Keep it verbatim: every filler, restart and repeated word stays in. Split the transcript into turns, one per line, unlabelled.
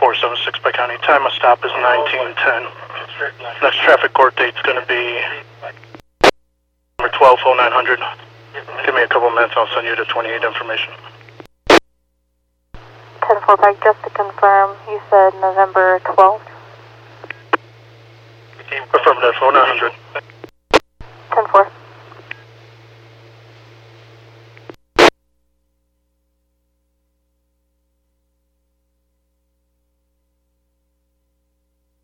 four seven six by county. Time of stop is nineteen ten. Next traffic court date's going to be number twelve oh nine hundred. Give me a couple minutes, I'll send you the twenty-eight information.
ten four Pike, just to confirm, you said November twelfth?
Affirmative, oh nine hundred.